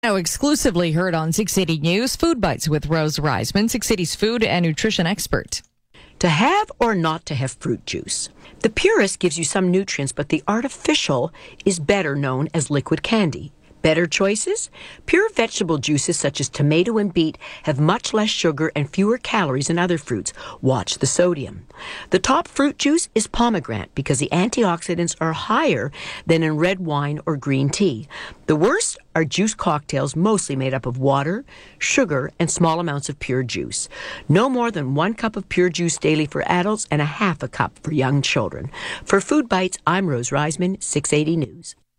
Now exclusively heard on 680 News, Food Bites with Rose Reisman, 680's food and nutrition expert. To have or not to have fruit juice. The purist gives you some nutrients, but the artificial is better known as liquid candy. Better choices? Pure vegetable juices such as tomato and beet have much less sugar and fewer calories than other fruits. Watch the sodium. The top fruit juice is pomegranate because the antioxidants are higher than in red wine or green tea. The worst are juice cocktails mostly made up of water, sugar, and small amounts of pure juice. No more than 1 cup of pure juice daily for adults and a half a cup for young children. For Food Bites, I'm Rose Reisman, 680 News.